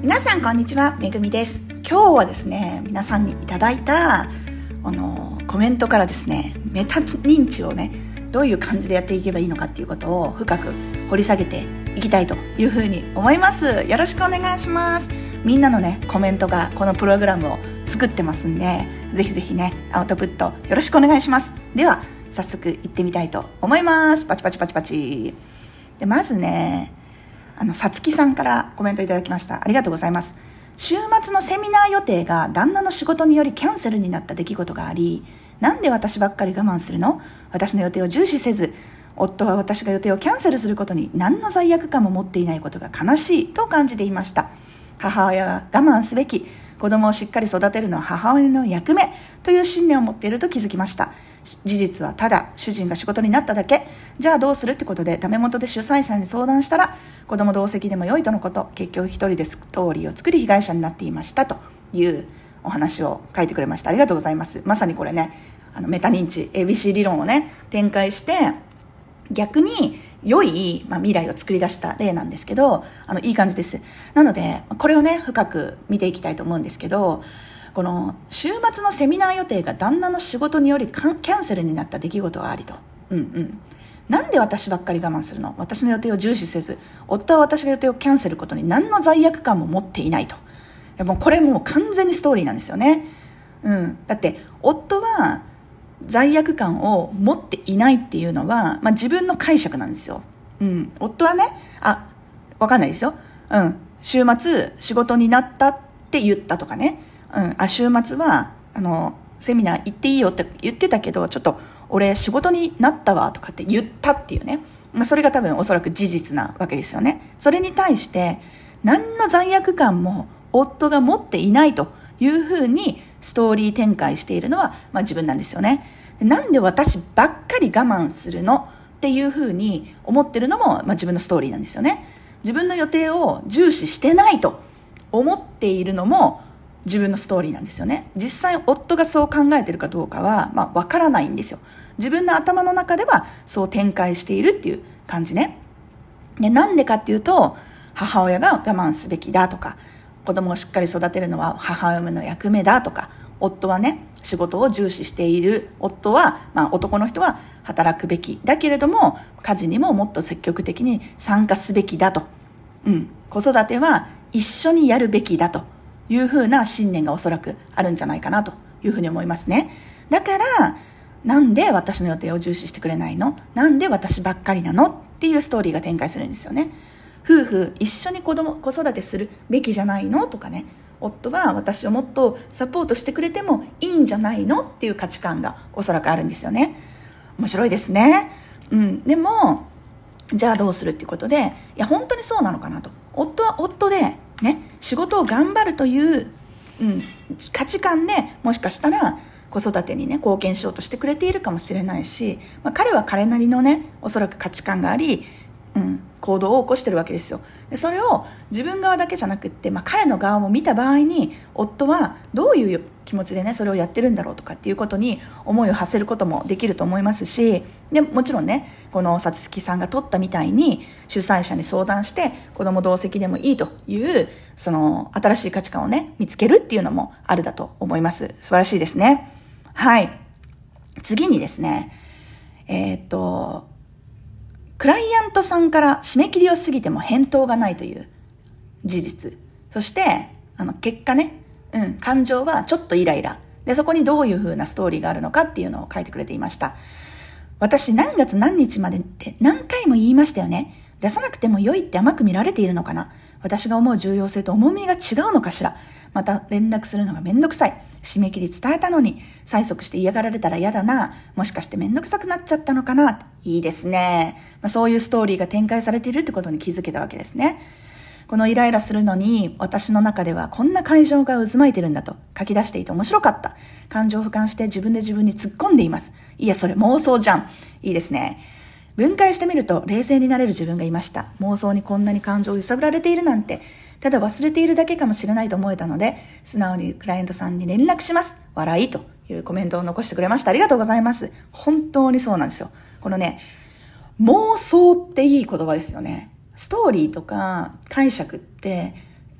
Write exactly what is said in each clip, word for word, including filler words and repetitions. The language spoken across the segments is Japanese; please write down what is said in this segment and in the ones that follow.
皆さんこんにちは、めぐみです。今日はですね、皆さんにいただいたあのコメントからですね、メタ認知をね、どういう感じでやっていけばいいのかっていうことを深く掘り下げていきたいというふうに思います。よろしくお願いします。みんなのね、コメントがこのプログラムを作ってますんで、ぜひぜひね、アウトプットよろしくお願いします。では早速行ってみたいと思います。パチパチパチパチで、まずね、あのさつきさんからコメントいただきました。ありがとうございます。週末のセミナー予定が旦那の仕事によりキャンセルになった出来事があり、なんで私ばっかり我慢するの？私の予定を重視せず、夫は私が予定をキャンセルすることに何の罪悪感も持っていないことが悲しいと感じていました。母親が我慢すべき、子供をしっかり育てるのは母親の役目という信念を持っていると気づきました。事実はただ主人が仕事になっただけ。じゃあどうするってことでダメ元で主催者に相談したら、子供同席でも良いとのこと。結局一人でストーリーを作り被害者になっていましたというお話を書いてくれました。ありがとうございます。まさにこれね、あのメタ認知 エービーシー 理論をね展開して逆に良い、まあ、未来を作り出した例なんですけど、あのいい感じです。なのでこれをね深く見ていきたいと思うんですけど、この週末のセミナー予定が旦那の仕事によりキャンセルになった出来事がありと。うんうん。なんで私ばっかり我慢するの？私の予定を重視せず、夫は私が予定をキャンセルことに何の罪悪感も持っていないと。もうこれもう完全にストーリーなんですよね。うん。だって夫は罪悪感を持っていないっていうのは、まあ、自分の解釈なんですよ。うん。夫はね、あ、わかんないですよ。うん。週末仕事になったって言ったとかね。うん。あ、週末はあのセミナー行っていいよって言ってたけど、ちょっと俺仕事になったわとかって言ったっていうね。まあ、それが多分おそらく事実なわけですよね。それに対して何の罪悪感も夫が持っていないというふうにストーリー展開しているのは、まあ、自分なんですよね。なんで私ばっかり我慢するのっていうふうに思ってるのも、まあ、自分のストーリーなんですよね。自分の予定を重視してないと思っているのも自分のストーリーなんですよね。実際夫がそう考えてるかどうかは、まあ、わからないんですよ。自分の頭の中ではそう展開しているっていう感じね。で、なんでかっていうと、母親が我慢すべきだとか、子供をしっかり育てるのは母親の役目だとか、夫はね、仕事を重視している。夫は、まあ男の人は働くべき。だけれども、家事にももっと積極的に参加すべきだと。うん。子育ては一緒にやるべきだというふうな信念がおそらくあるんじゃないかなというふうに思いますね。だから、なんで私の予定を重視してくれないの？なんで私ばっかりなの？っていうストーリーが展開するんですよね。夫婦一緒に子供、子育てするべきじゃないの？とかね。夫は私をもっとサポートしてくれてもいいんじゃないの？っていう価値観がおそらくあるんですよね。面白いですね。うん。でも、じゃあどうするっていうことで、いや本当にそうなのかなと。夫は夫でね、仕事を頑張るという、うん、価値観でもしかしたら子育てにね貢献しようとしてくれているかもしれないし、まあ、彼は彼なりのねおそらく価値観があり、うん、行動を起こしてるわけですよ。でそれを自分側だけじゃなくって、まあ、彼の側も見た場合に夫はどういう気持ちでねそれをやってるんだろうとかっていうことに思いを馳せることもできると思いますし、でもちろんねこのさつきさんが取ったみたいに主催者に相談して子供同席でもいいというその新しい価値観をね見つけるっていうのもあるだと思います。素晴らしいですね。はい。次にですね、えーっと、クライアントさんから締め切りを過ぎても返答がないという事実。そして、あの、結果ね、うん、感情はちょっとイライラ。で、そこにどういう風なストーリーがあるのかっていうのを書いてくれていました。私、何月何日までって何回も言いましたよね。出さなくても良いって甘く見られているのかな。私が思う重要性と重みが違うのかしら。また連絡するのがめんどくさい。締め切り伝えたのに催促して嫌がられたら嫌だな。もしかしてめんどくさくなっちゃったのかな。いいですね。まあ、そういうストーリーが展開されているってことに気づけたわけですね。このイライラするのに私の中ではこんな感情が渦巻いてるんだと書き出していて面白かった。感情を俯瞰して自分で自分に突っ込んでいます。いやそれ妄想じゃん。いいですね。分解してみると冷静になれる自分がいました。妄想にこんなに感情を揺さぶられているなんてただ忘れているだけかもしれないと思えたので、素直にクライアントさんに連絡します。笑いというコメントを残してくれました。ありがとうございます。本当にそうなんですよ。このね、妄想っていい言葉ですよね。ストーリーとか解釈って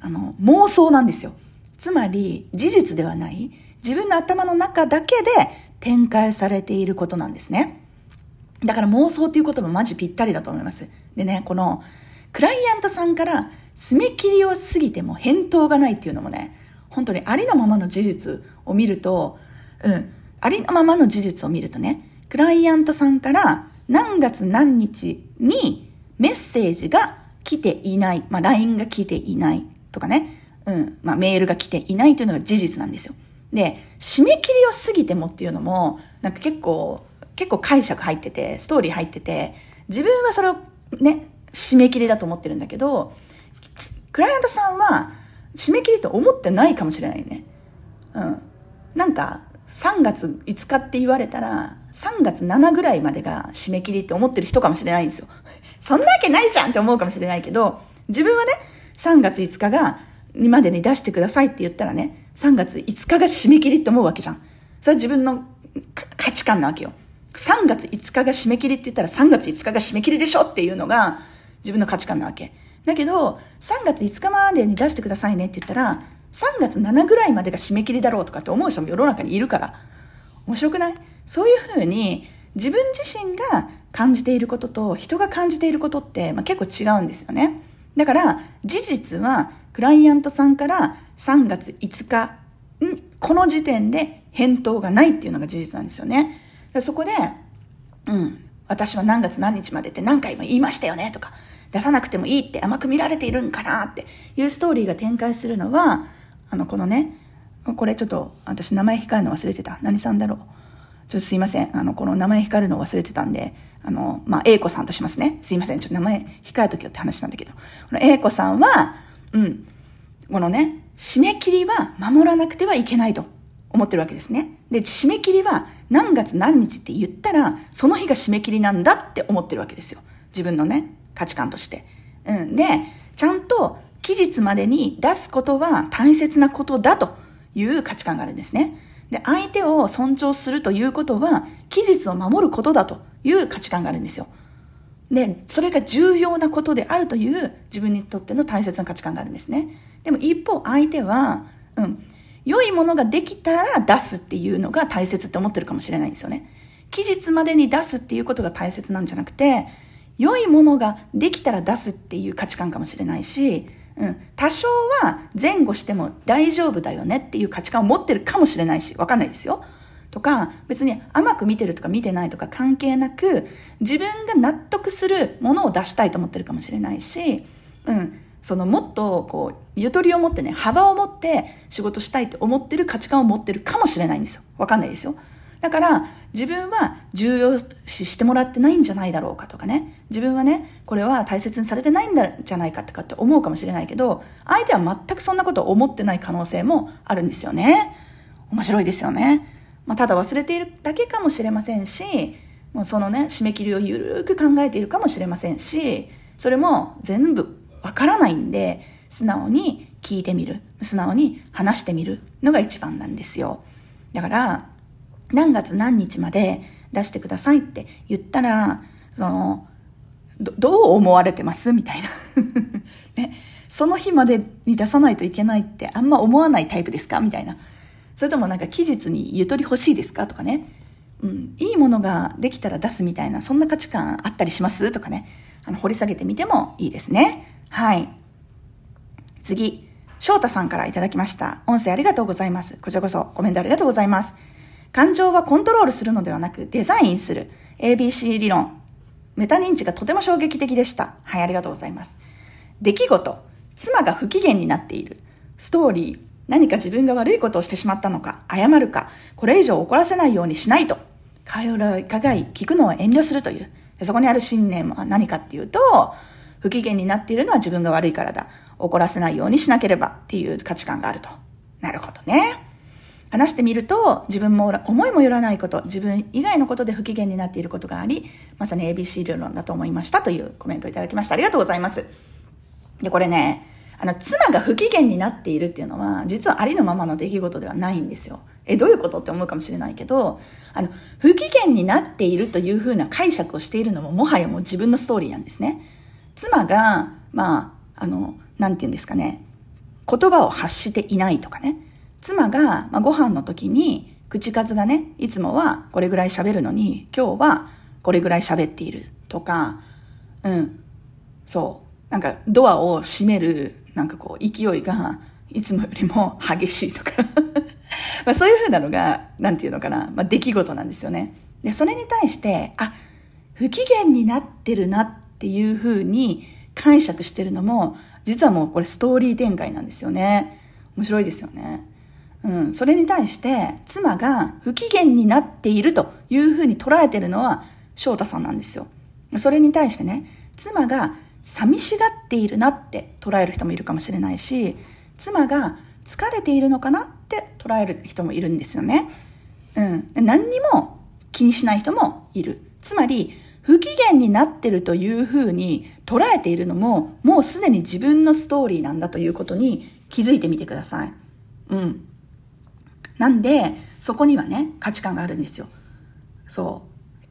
あの、妄想なんですよ。つまり、事実ではない、自分の頭の中だけで展開されていることなんですね。だから妄想っていう言葉マジぴったりだと思います。でね、この、クライアントさんから締め切りを過ぎても返答がないっていうのもね、本当にありのままの事実を見ると、うん、ありのままの事実を見るとね、クライアントさんから何月何日にメッセージが来ていない、まあ ライン が来ていないとかね、うん、まあメールが来ていないというのが事実なんですよ。で、締め切りを過ぎてもっていうのも、なんか結構、結構解釈入ってて、ストーリー入ってて、自分はそれをね、締め切りだと思ってるんだけど、クライアントさんは締め切りと思ってないかもしれないね。うん。なんか、さんがついつかって言われたら、さんがつついたちぐらいまでが締め切りって思ってる人かもしれないんですよ。そんなわけないじゃんって思うかもしれないけど、自分はね、さんがついつかが、にまでに出してくださいって言ったらね、さんがついつかが締め切りって思うわけじゃん。それは自分の価値観なわけよ。さんがついつかが締め切りって言ったらさんがついつかが締め切りでしょっていうのが自分の価値観なわけ。だけど、さんがついつかまでに出してくださいねって言ったら、さんがつついたちぐらいまでが締め切りだろうとかって思う人も世の中にいるから。面白くない？そういうふうに自分自身が感じていることと人が感じていることって、まあ、結構違うんですよね。だから事実はクライアントさんからさんがついつか、んこの時点で返答がないっていうのが事実なんですよね。そこで、うん、私は何月何日までって何回も言いましたよねとか、出さなくてもいいって甘く見られているんかなっていうストーリーが展開するのは、あの、このね、これちょっと私名前控えるの忘れてた。何さんだろう。ちょっとすいません。あの、この名前控えるの忘れてたんで、あの、まあ、A子さんとしますね。すいません。ちょっと名前控えときよって話なんだけど。この A子さんは、うん、このね、締め切りは守らなくてはいけないと思ってるわけですね。で、締め切りは何月何日って言ったら、その日が締め切りなんだって思ってるわけですよ。自分のね、価値観として。うん。で、ちゃんと期日までに出すことは大切なことだという価値観があるんですね。で、相手を尊重するということは、期日を守ることだという価値観があるんですよ。で、それが重要なことであるという自分にとっての大切な価値観があるんですね。でも一方相手は、うん、良いものができたら出すっていうのが大切って思ってるかもしれないんですよね。期日までに出すっていうことが大切なんじゃなくて、良いものができたら出すっていう価値観かもしれないし、うん、多少は前後しても大丈夫だよねっていう価値観を持ってるかもしれないし、わかんないですよ。とか、別に甘く見てるとか見てないとか関係なく、自分が納得するものを出したいと思ってるかもしれないし、うん、そのもっとこう、ゆとりを持ってね、幅を持って仕事したいと思ってる価値観を持ってるかもしれないんですよ。わかんないですよ。だから、自分は重要視してもらってないんじゃないだろうかとかね。自分はね、これは大切にされてないんじゃないかとかって思うかもしれないけど、相手は全くそんなことを思ってない可能性もあるんですよね。面白いですよね。まあ、ただ忘れているだけかもしれませんし、もうそのね、締め切りをゆるく考えているかもしれませんし、それも全部わからないんで、素直に聞いてみる。素直に話してみるのが一番なんですよ。だから、何月何日まで出してくださいって言ったら、その、ど, どう思われてますみたいな、ね。その日までに出さないといけないってあんま思わないタイプですかみたいな。それともなんか期日にゆとり欲しいですかとかね。うん、いいものができたら出すみたいな、そんな価値観あったりしますとかね。あの、掘り下げてみてもいいですね。はい。次、翔太さんからいただきました。音声ありがとうございます。こちらこそコメントありがとうございます。感情はコントロールするのではなくデザインする エービーシー 理論。メタ認知がとても衝撃的でした。はい、ありがとうございます。出来事、妻が不機嫌になっている。ストーリー、何か自分が悪いことをしてしまったのか、謝るか、これ以上怒らせないようにしないと。会話を伺い、聞くのを遠慮するという。そこにある信念は何かっていうと、不機嫌になっているのは自分が悪いからだ。怒らせないようにしなければっていう価値観があると。なるほどね。話してみると、自分も思いもよらないこと、自分以外のことで不機嫌になっていることがあり、まさに エービーシー 理論だと思いましたというコメントをいただきました。ありがとうございます。で、これね、あの、妻が不機嫌になっているっていうのは、実はありのままの出来事ではないんですよ。え、どういうことって思うかもしれないけど、あの、不機嫌になっているというふうな解釈をしているのも、もはやもう自分のストーリーなんですね。妻が、まあ、あの、なんていうんですかね、 言葉を発していないとかね。妻が、まあ、ご飯の時に口数がね、いつもはこれぐらい喋るのに、今日はこれぐらい喋っているとか、うん、そう、なんかドアを閉める、なんかこう勢いがいつもよりも激しいとか、まあそういうふうなのが、なんていうのかな、まあ出来事なんですよね。で、それに対して、あ、不機嫌になってるなっていうふうに解釈してるのも、実はもうこれストーリー展開なんですよね。面白いですよね。うん、それに対して妻が不機嫌になっているというふうに捉えてるのは翔太さんなんですよ。それに対してね、妻が寂しがっているなって捉える人もいるかもしれないし、妻が疲れているのかなって捉える人もいるんですよね。うん、何にも気にしない人もいる。つまり不機嫌になってるというふうに捉えているのも、もうすでに自分のストーリーなんだということに気づいてみてください。うん。なんで、そこにはね、価値観があるんですよ。そう。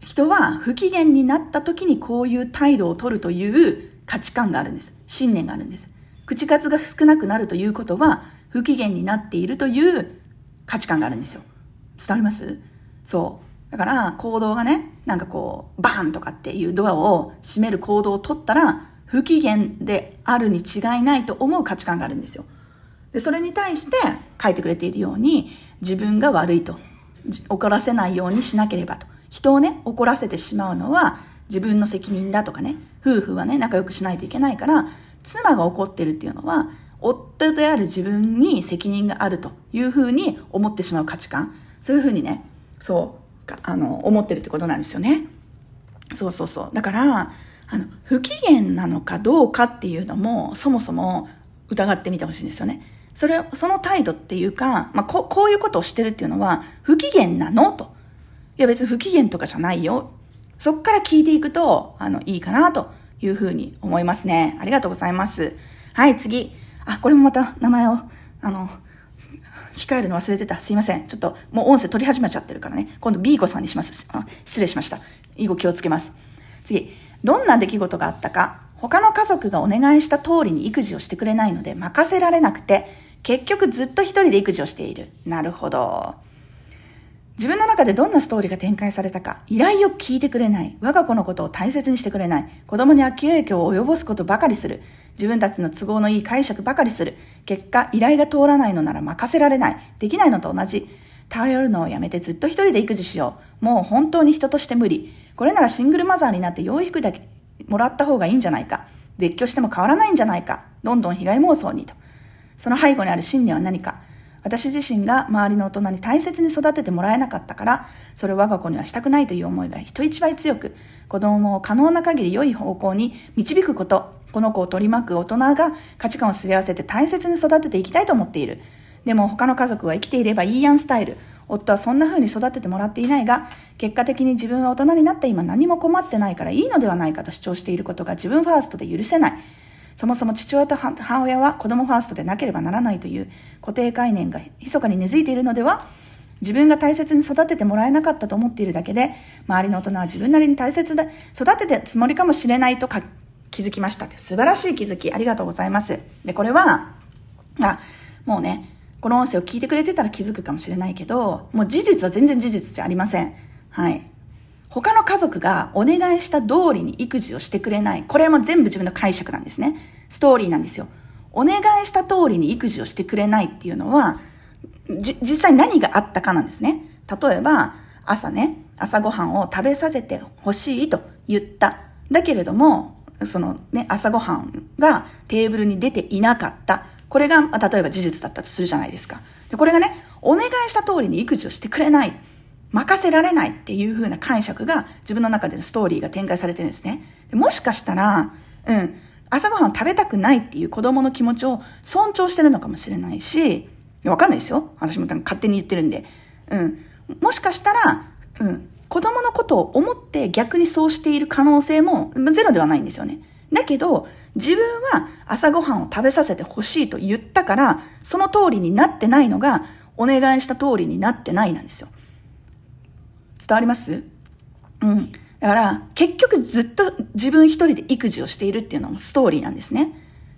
人は不機嫌になった時にこういう態度を取るという価値観があるんです。信念があるんです。口数が少なくなるということは、不機嫌になっているという価値観があるんですよ。伝わります？そう。だから行動がね、なんかこうバーンとかっていうドアを閉める行動を取ったら不機嫌であるに違いないと思う価値観があるんですよ。で、それに対して書いてくれているように、自分が悪いと、怒らせないようにしなければと、人をね怒らせてしまうのは自分の責任だとかね、夫婦はね仲良くしないといけないから、妻が怒ってるっていうのは夫である自分に責任があるというふうに思ってしまう価値観、そういうふうにね、そうあの思ってるってことなんですよね。そうそうそう。だからあの不機嫌なのかどうかっていうのもそもそも疑ってみてほしいんですよね。それその態度っていうか、まあ、こ, こういうことをしてるっていうのは不機嫌なのと、いや別に不機嫌とかじゃないよ。そっから聞いていくとあのいいかなというふうに思いますね。ありがとうございます。はい、次。あ、これもまた名前をあの控えるの忘れてた。すいません。ちょっともう音声取り始めちゃってるからね。今度 B 子さんにします。あ、失礼しました。以後気をつけます。次。どんな出来事があったか、他の家族がお願いした通りに育児をしてくれないので任せられなくて、結局ずっと一人で育児をしている。なるほど。自分の中でどんなストーリーが展開されたか、依頼を聞いてくれない、我が子のことを大切にしてくれない、子供に悪影響を及ぼすことばかりする、自分たちの都合のいい解釈ばかりする、結果依頼が通らないのなら任せられない、できないのと同じ、頼るのをやめてずっと一人で育児しよう、もう本当に人として無理、これならシングルマザーになって養育だけもらった方がいいんじゃないか、別居しても変わらないんじゃないか、どんどん被害妄想にと。その背後にある信念は何か。私自身が周りの大人に大切に育ててもらえなかったから、それを我が子にはしたくないという思いが人一倍強く、子供を可能な限り良い方向に導くこと、この子を取り巻く大人が価値観をすり合わせて大切に育てていきたいと思っている。でも他の家族は生きていればいいやんスタイル。夫はそんな風に育ててもらっていないが、結果的に自分は大人になって今何も困ってないからいいのではないかと主張していることが自分ファーストで許せない。そもそも父親と母親は子供ファーストでなければならないという固定概念が密かに根付いているのでは。自分が大切に育ててもらえなかったと思っているだけで、周りの大人は自分なりに大切で育ててつもりかもしれないとか気づきました。素晴らしい気づき、ありがとうございます。で、これは、あ、もうね、この音声を聞いてくれてたら気づくかもしれないけど、もう事実は全然事実じゃありません。はい。他の家族がお願いした通りに育児をしてくれない。これも全部自分の解釈なんですね。ストーリーなんですよ。お願いした通りに育児をしてくれないっていうのは、じ、実際何があったかなんですね。例えば、朝ね、朝ごはんを食べさせてほしいと言った。だけれども、そのね、朝ごはんがテーブルに出ていなかった。これが、例えば事実だったとするじゃないですか。で、これがね、お願いした通りに育児をしてくれない。任せられないっていう風な解釈が自分の中でのストーリーが展開されてるんですね。でもしかしたら、うん、朝ごはんを食べたくないっていう子供の気持ちを尊重してるのかもしれないし、わかんないですよ。私も勝手に言ってるんで。うん。もしかしたら、うん、子供のことを思って逆にそうしている可能性もゼロではないんですよね。だけど、自分は朝ごはんを食べさせてほしいと言ったから、その通りになってないのが、お願いした通りになってないなんですよ。伝わります？うん。だから、結局ずっと自分一人で育児をしているっていうのもストーリーなんですね。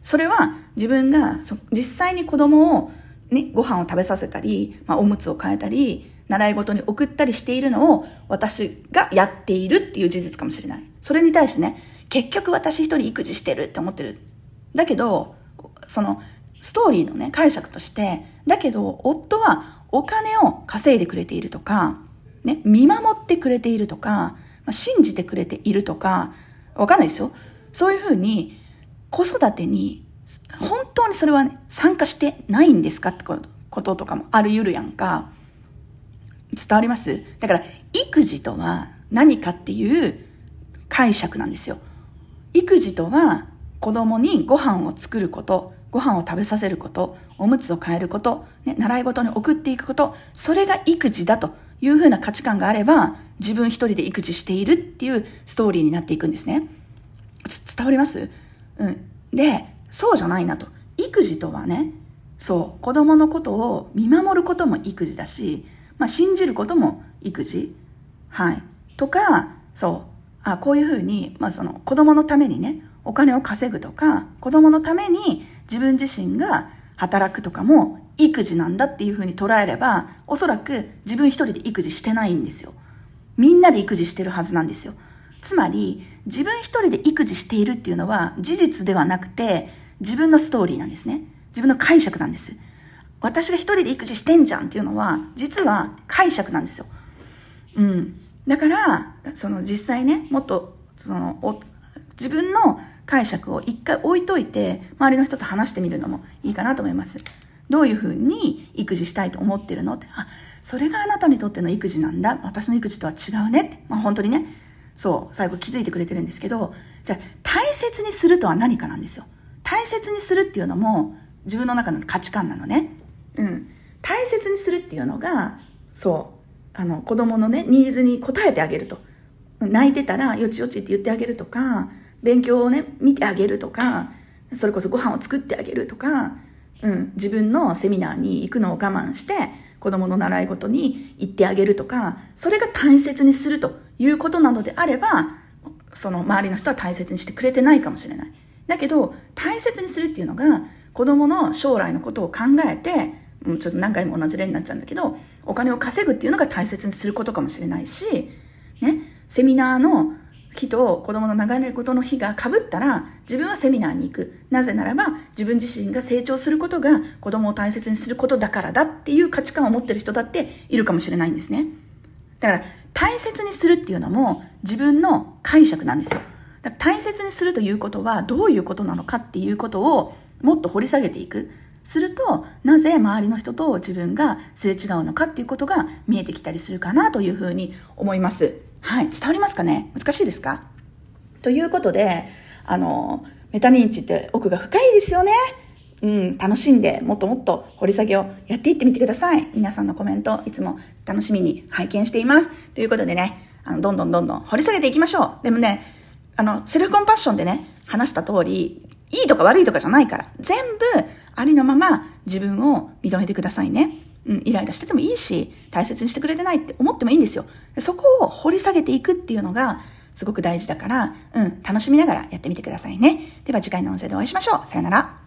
それは自分が実際に子供をね、ご飯を食べさせたり、まあ、おむつを替えたり、習い事に送ったりしているのを私がやっているっていう事実かもしれない。それに対してね、結局私一人育児してるって思ってる。だけど、そのストーリーのね、解釈として、だけど夫はお金を稼いでくれているとか、ね、見守ってくれているとか、まあ、信じてくれているとか、わかんないですよ。そういうふうに子育てに本当にそれはね、参加してないんですかってこととかもあるゆるやんか。伝わります？だから育児とは何かっていう解釈なんですよ。育児とは子供にご飯を作ること、ご飯を食べさせること、おむつを替えること、ね、習い事に送っていくこと、それが育児だというふうな価値観があれば、自分一人で育児しているっていうストーリーになっていくんですね。伝わります？うん。で、そうじゃないなと。育児とはね、そう、子供のことを見守ることも育児だし、まあ、信じることも育児。はい。とか、そう、あ、こういうふうに、まあ、その子供のためにね、お金を稼ぐとか、子供のために自分自身が働くとかも育児なんだっていうふうに捉えれば、おそらく自分一人で育児してないんですよ。みんなで育児してるはずなんですよ。つまり、自分一人で育児しているっていうのは事実ではなくて、自分のストーリーなんですね。自分の解釈なんです。私が一人で育児してんじゃんっていうのは、実は解釈なんですよ。うん。だから、その実際ね、もっと、その、お自分の解釈を一回置いといて、周りの人と話してみるのもいいかなと思います。どういうふうに育児したいと思ってるのって。あ、それがあなたにとっての育児なんだ。私の育児とは違うねって。まあ本当にね、そう、最後気づいてくれてるんですけど、じゃあ大切にするとは何かなんですよ。大切にするっていうのも自分の中の価値観なのね。うん。大切にするっていうのが、そう、あの、子供のね、ニーズに応えてあげると。泣いてたら、よちよちって言ってあげるとか、勉強をね、見てあげるとか、それこそご飯を作ってあげるとか、うん、自分のセミナーに行くのを我慢して、子供の習い事に行ってあげるとか、それが大切にするということなのであれば、その周りの人は大切にしてくれてないかもしれない。だけど、大切にするっていうのが、子供の将来のことを考えて、ちょっと何回も同じ例になっちゃうんだけど、お金を稼ぐっていうのが大切にすることかもしれないし、ね、セミナーの日と子供の習い事の日が被ったら、自分はセミナーに行く。なぜならば、自分自身が成長することが子供を大切にすることだからだっていう価値観を持ってる人だっているかもしれないんですね。だから、大切にするっていうのも自分の解釈なんですよ。だから大切にするということはどういうことなのかっていうことをもっと掘り下げていく。すると、なぜ周りの人と自分がすれ違うのかっていうことが見えてきたりするかなというふうに思います。はい。伝わりますかね？難しいですか？ということで、あの、メタ認知って奥が深いですよね。うん、楽しんでもっともっと掘り下げをやっていってみてください。皆さんのコメントいつも楽しみに拝見しています。ということでね、あの、どんどんどんどん掘り下げていきましょう。でもね、あの、セルフコンパッションでね、話した通り、いいとか悪いとかじゃないから、全部ありのまま自分を認めてくださいね。うん、イライラしててもいいし、大切にしてくれてないって思ってもいいんですよ。そこを掘り下げていくっていうのがすごく大事だから、うん、楽しみながらやってみてくださいね。では次回の音声でお会いしましょう。さよなら。